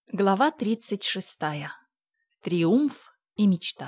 Глава 36. Триумф и мечта.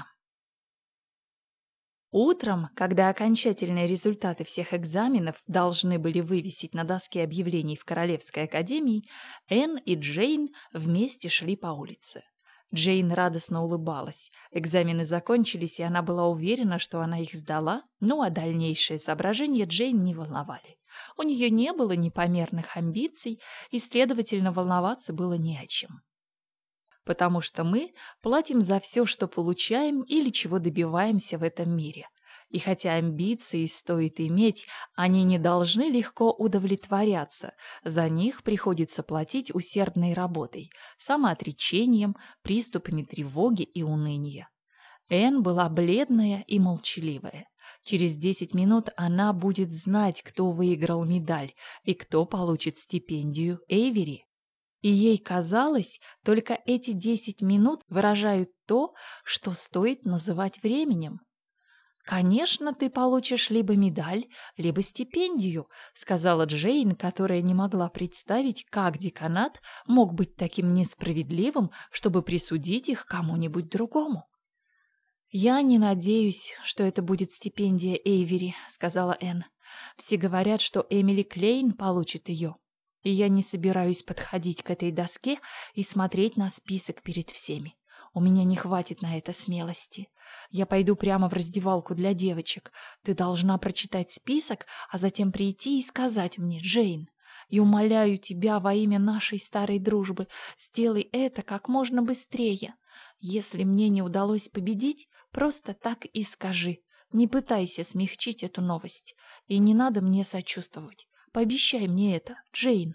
Утром, когда окончательные результаты всех экзаменов должны были вывесить на доске объявлений в Королевской академии, Энн и Джейн вместе шли по улице. Джейн радостно улыбалась. Экзамены закончились, и она была уверена, что она их сдала, а дальнейшие соображения Джейн не волновали. У нее не было непомерных амбиций, и, следовательно, волноваться было не о чем. Потому что мы платим за все, что получаем или чего добиваемся в этом мире. И хотя амбиции стоит иметь, они не должны легко удовлетворяться. За них приходится платить усердной работой, самоотречением, приступами тревоги и уныния. Энн была бледная и молчаливая. Через 10 минут она будет знать, кто выиграл медаль и кто получит стипендию Эйвери. И ей казалось, только эти 10 минут выражают то, что стоит называть временем. «Конечно, ты получишь либо медаль, либо стипендию», сказала Джейн, которая не могла представить, как деканат мог быть таким несправедливым, чтобы присудить их кому-нибудь другому. «Я не надеюсь, что это будет стипендия Эйвери», сказала Энн. «Все говорят, что Эмили Клейн получит ее. И я не собираюсь подходить к этой доске и смотреть на список перед всеми. У меня не хватит на это смелости. Я пойду прямо в раздевалку для девочек. Ты должна прочитать список, а затем прийти и сказать мне, Джейн. И умоляю тебя во имя нашей старой дружбы, сделай это как можно быстрее. Если мне не удалось победить, просто так и скажи. Не пытайся смягчить эту новость. И не надо мне сочувствовать. Пообещай мне это, Джейн».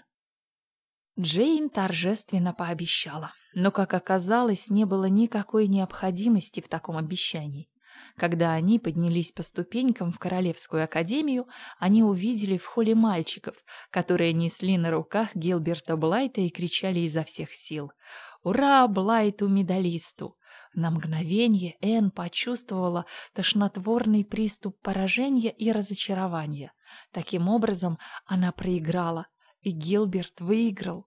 Джейн торжественно пообещала, но, как оказалось, не было никакой необходимости в таком обещании. Когда они поднялись по ступенькам в Королевскую академию, они увидели в холле мальчиков, которые несли на руках Гилберта Блайта и кричали изо всех сил: «Ура, Блайту-медалисту!» На мгновение Энн почувствовала тошнотворный приступ поражения и разочарования. Таким образом, она проиграла, и Гилберт выиграл.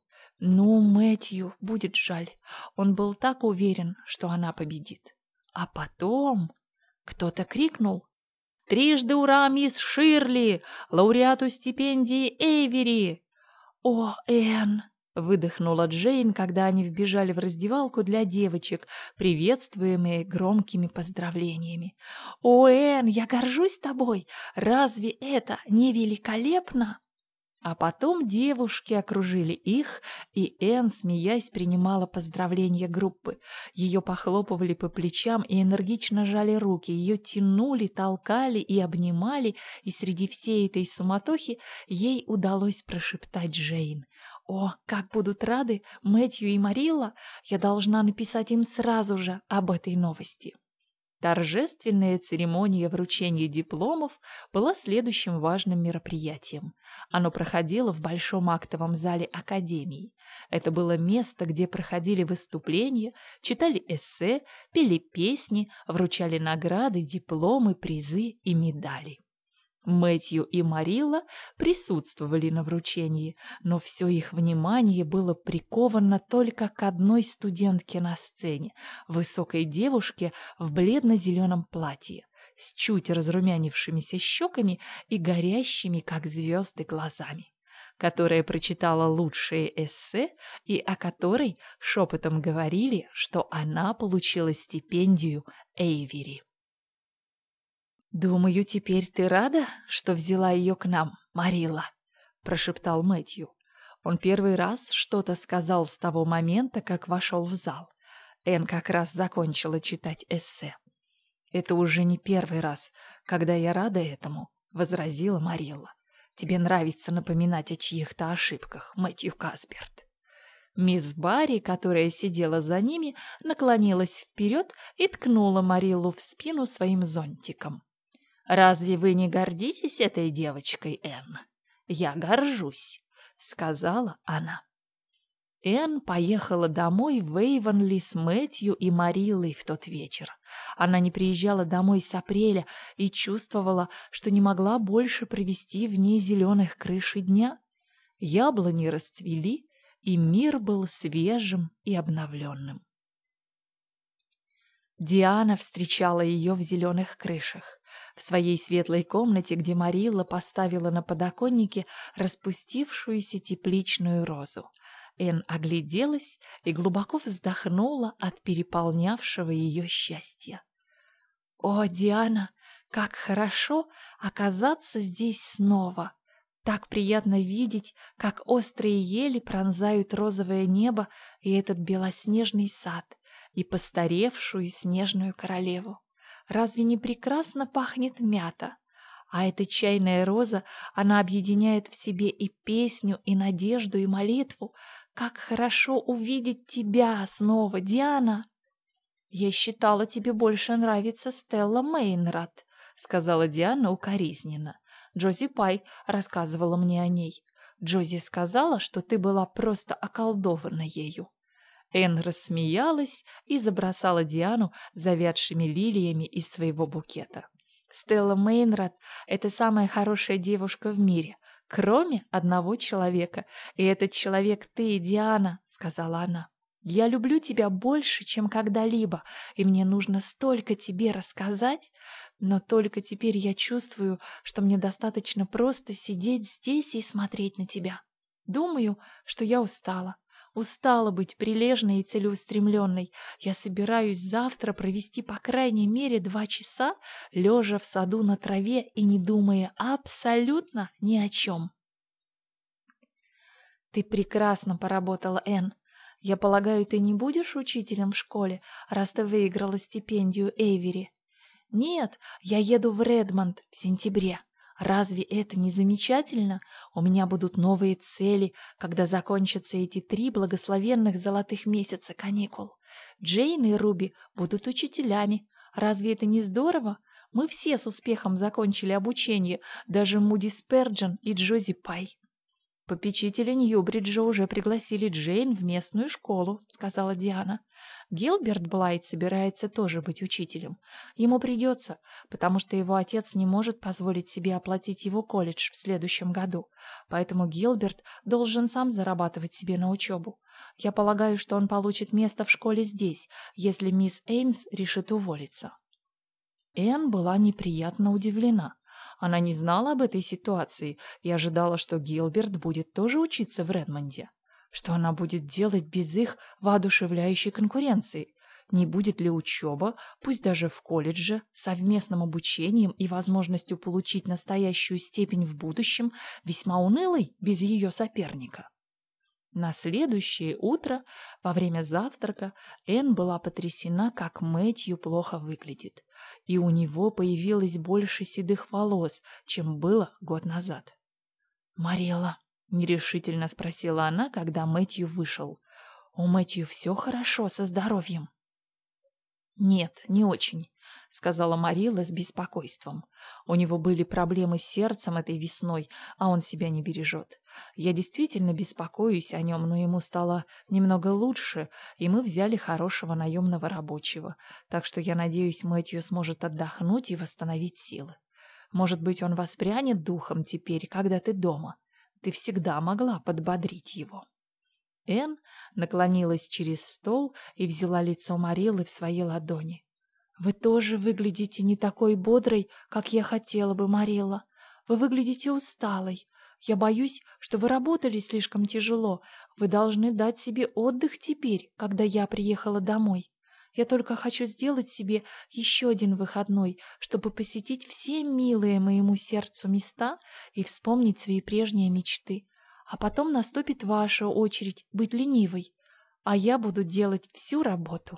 Мэтью будет жаль. Он был так уверен, что она победит. А потом кто-то крикнул: «Трижды ура, мисс Ширли! Лауреату стипендии Эйвери!» «О, Энн!» — выдохнула Джейн, когда они вбежали в раздевалку для девочек, приветствуемые громкими поздравлениями. «О, Энн, я горжусь тобой! Разве это не великолепно?» А потом девушки окружили их, и Энн, смеясь, принимала поздравления группы. Ее похлопывали по плечам и энергично жали руки, ее тянули, толкали и обнимали, и среди всей этой суматохи ей удалось прошептать Джейн: «О, как будут рады Мэтью и Марилла! Я должна написать им сразу же об этой новости». Торжественная церемония вручения дипломов была следующим важным мероприятием. Оно проходило в Большом актовом зале Академии. Это было место, где проходили выступления, читали эссе, пели песни, вручали награды, дипломы, призы и медали. Мэтью и Марилла присутствовали на вручении, но все их внимание было приковано только к одной студентке на сцене, высокой девушке в бледно-зеленом платье, с чуть разрумянившимися щеками и горящими, как звезды, глазами, которая прочитала лучшие эссе и о которой шепотом говорили, что она получила стипендию Эйвери. «Думаю, теперь ты рада, что взяла ее к нам, Марилла?» – прошептал Мэтью. Он первый раз что-то сказал с того момента, как вошел в зал. Энн как раз закончила читать эссе. «Это уже не первый раз, когда я рада этому», – возразила Марилла. «Тебе нравится напоминать о чьих-то ошибках, Мэтью Касперт». Мисс Барри, которая сидела за ними, наклонилась вперед и ткнула Мариллу в спину своим зонтиком. «Разве вы не гордитесь этой девочкой, Энн?» «Я горжусь», — сказала она. Энн поехала домой в Эйвонли с Мэтью и Мариллой в тот вечер. Она не приезжала домой с апреля и чувствовала, что не могла больше провести вне зеленых крыш и дня. Яблони расцвели, и мир был свежим и обновленным. Диана встречала ее в зеленых крышах, в своей светлой комнате, где Марилла поставила на подоконнике распустившуюся тепличную розу. Энн огляделась и глубоко вздохнула от переполнявшего ее счастья. «О, Диана, как хорошо оказаться здесь снова! Так приятно видеть, как острые ели пронзают розовое небо и этот белоснежный сад, и постаревшую снежную королеву. Разве не прекрасно пахнет мята? А эта чайная роза, она объединяет в себе и песню, и надежду, и молитву. Как хорошо увидеть тебя снова, Диана!» «Я считала, тебе больше нравится Стелла Мейнрад», — сказала Диана укоризненно. «Джози Пай рассказывала мне о ней. Джози сказала, что ты была просто околдована ею». Энн рассмеялась и забросала Диану завядшими лилиями из своего букета. «Стелла Мейнрад — это самая хорошая девушка в мире, кроме одного человека, и этот человек ты, Диана», — сказала она. «Я люблю тебя больше, чем когда-либо, и мне нужно столько тебе рассказать, но только теперь я чувствую, что мне достаточно просто сидеть здесь и смотреть на тебя. Думаю, что я устала. Устала быть прилежной и целеустремленной. Я собираюсь завтра провести по крайней мере 2 часа, лежа в саду на траве и не думая абсолютно ни о чем». «Ты прекрасно поработала, Энн. Я полагаю, ты не будешь учителем в школе, раз ты выиграла стипендию Эйвери?» «Нет, я еду в Редмонд в сентябре. Разве это не замечательно? У меня будут новые цели, когда закончатся эти 3 благословенных золотых месяца каникул. Джейн и Руби будут учителями. Разве это не здорово? Мы все с успехом закончили обучение, даже Муди Сперджен и Джози Пай». «Попечители Ньюбриджа уже пригласили Джейн в местную школу», — сказала Диана. «Гилберт Блайт собирается тоже быть учителем. Ему придется, потому что его отец не может позволить себе оплатить его колледж в следующем году. Поэтому Гилберт должен сам зарабатывать себе на учебу. Я полагаю, что он получит место в школе здесь, если мисс Эймс решит уволиться». Энн была неприятно удивлена. Она не знала об этой ситуации и ожидала, что Гилберт будет тоже учиться в Редмонде. Что она будет делать без их воодушевляющей конкуренции? Не будет ли учеба, пусть даже в колледже, совместным обучением и возможностью получить настоящую степень в будущем, весьма унылой без ее соперника? На следующее утро, во время завтрака, Энн была потрясена, как Мэтью плохо выглядит, и у него появилось больше седых волос, чем было год назад. «Марилла», — нерешительно спросила она, когда Мэтью вышел, — «у Мэтью все хорошо со здоровьем?» «Нет, не очень», — сказала Марилла с беспокойством. «У него были проблемы с сердцем этой весной, а он себя не бережет. Я действительно беспокоюсь о нем, но ему стало немного лучше, и мы взяли хорошего наемного рабочего. Так что я надеюсь, Мэтью сможет отдохнуть и восстановить силы. Может быть, он воспрянет духом теперь, когда ты дома. Ты всегда могла подбодрить его». Энн наклонилась через стол и взяла лицо Мариллы в свои ладони. «Вы тоже выглядите не такой бодрой, как я хотела бы, Марилла. Вы выглядите усталой. Я боюсь, что вы работали слишком тяжело. Вы должны дать себе отдых теперь, когда я приехала домой. Я только хочу сделать себе еще один выходной, чтобы посетить все милые моему сердцу места и вспомнить свои прежние мечты. А потом наступит ваша очередь быть ленивой, а я буду делать всю работу».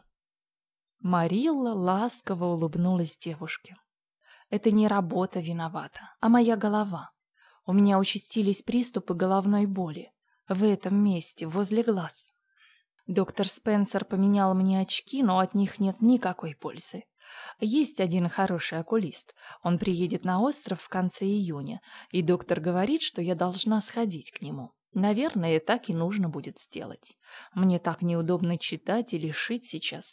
Марилла ласково улыбнулась девушке. «Это не работа виновата, а моя голова. У меня участились приступы головной боли. В этом месте, возле глаз. Доктор Спенсер поменял мне очки, но от них нет никакой пользы. Есть один хороший окулист. Он приедет на остров в конце июня, и доктор говорит, что я должна сходить к нему. Наверное, так и нужно будет сделать. Мне так неудобно читать или шить сейчас.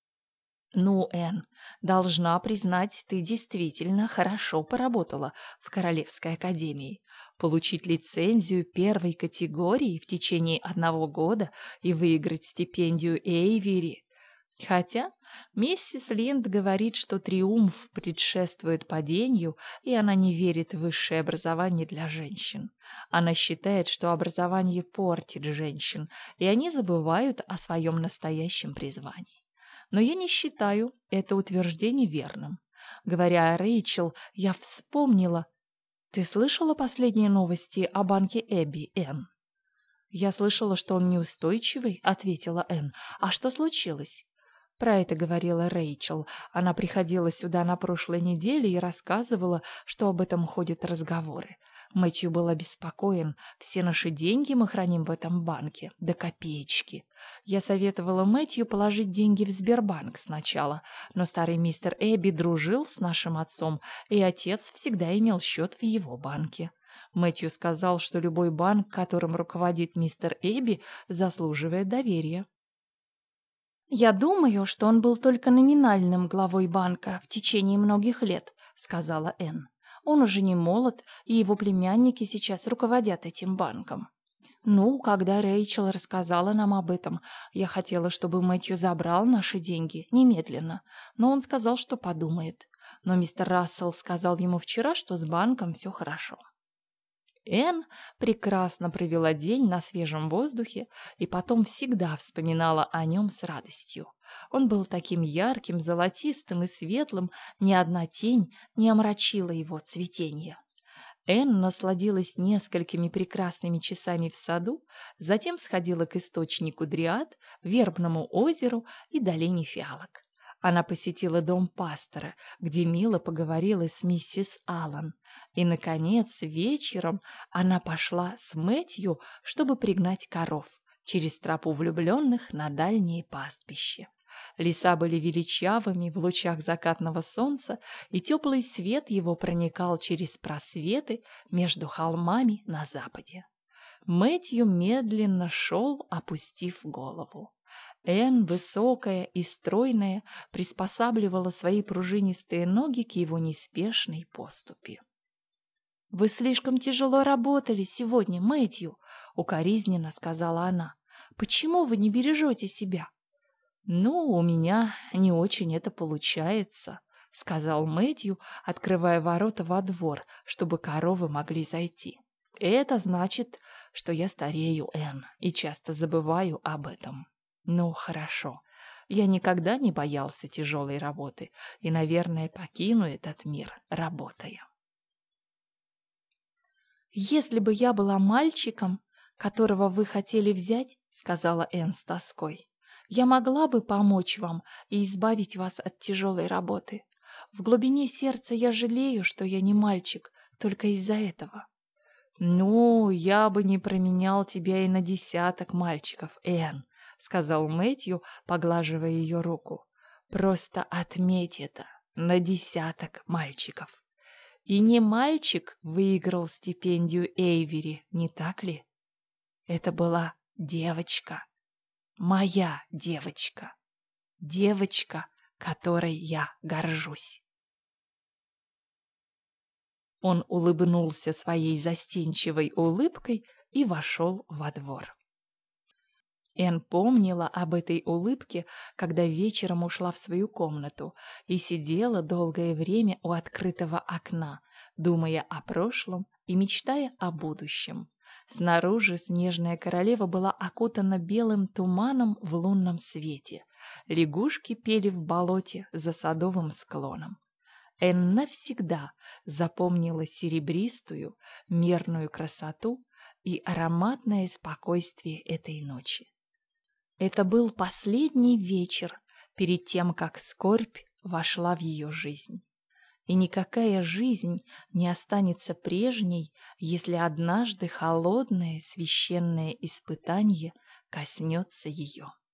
Ну, Энн, должна признать, ты действительно хорошо поработала в Королевской академии. получить лицензию первой категории в течение 1 года и выиграть стипендию Эйвери. Хотя миссис Линд говорит, что триумф предшествует падению, и она не верит в высшее образование для женщин. Она считает, что образование портит женщин, и они забывают о своем настоящем призвании. Но я не считаю это утверждение верным. Говоря о Рэйчел, я вспомнила... Ты слышала последние новости о банке Эбби, Энн? Я слышала, что он неустойчивый, ответила Энн. А что случилось? Про это говорила Рэйчел. Она приходила сюда на прошлой неделе и рассказывала, что об этом ходят разговоры. Мэтью был обеспокоен. Все наши деньги мы храним в этом банке, до копеечки. Я советовала Мэтью положить деньги в Сбербанк сначала, но старый мистер Эбби дружил с нашим отцом, и отец всегда имел счет в его банке. Мэтью сказал, что любой банк, которым руководит мистер Эбби, заслуживает доверия. «Я думаю, что он был только номинальным главой банка в течение многих лет», — сказала Энн. «Он уже не молод, и его племянники сейчас руководят этим банком». «Ну, когда Рэйчел рассказала нам об этом, я хотела, чтобы Мэтью забрал наши деньги немедленно, но он сказал, что подумает. Но мистер Рассел сказал ему вчера, что с банком все хорошо». Энн прекрасно провела день на свежем воздухе и потом всегда вспоминала о нем с радостью. Он был таким ярким, золотистым и светлым, ни одна тень не омрачила его цветенье. Энн насладилась несколькими прекрасными часами в саду, затем сходила к источнику Дриад, Вербному озеру и долине фиалок. Она посетила дом пастора, где мило поговорила с миссис Аллан. И, наконец, вечером она пошла с Мэтью, чтобы пригнать коров через тропу влюбленных на дальнее пастбище. Леса были величавыми в лучах закатного солнца, и теплый свет его проникал через просветы между холмами на западе. Мэтью медленно шел, опустив голову. Энн, высокая и стройная, приспосабливала свои пружинистые ноги к его неспешной поступи. «Вы слишком тяжело работали сегодня, Мэтью», — укоризненно сказала она. «Почему вы не бережете себя?» «Ну, у меня не очень это получается», — сказал Мэтью, открывая ворота во двор, чтобы коровы могли зайти. «Это значит, что я старею, Энн, и часто забываю об этом». «Ну, хорошо. Я никогда не боялся тяжелой работы и, наверное, покину этот мир, работая». «Если бы я была мальчиком, которого вы хотели взять, — сказала Энн с тоской, — я могла бы помочь вам и избавить вас от тяжелой работы. В глубине сердца я жалею, что я не мальчик, только из-за этого». «Ну, я бы не променял тебя и на 10 мальчиков, Энн», — сказал Мэтью, поглаживая ее руку. «Просто отметь это, на 10 мальчиков. И не мальчик выиграл стипендию Эйвери, не так ли? Это была девочка, моя девочка, девочка, которой я горжусь». Он улыбнулся своей застенчивой улыбкой и вошел во двор. Энн помнила об этой улыбке, когда вечером ушла в свою комнату и сидела долгое время у открытого окна, думая о прошлом и мечтая о будущем. Снаружи снежная королева была окутана белым туманом в лунном свете. Лягушки пели в болоте за садовым склоном. Энн навсегда запомнила серебристую, мерную красоту и ароматное спокойствие этой ночи. Это был последний вечер перед тем, как скорбь вошла в ее жизнь. И никакая жизнь не останется прежней, если однажды холодное священное испытание коснется ее.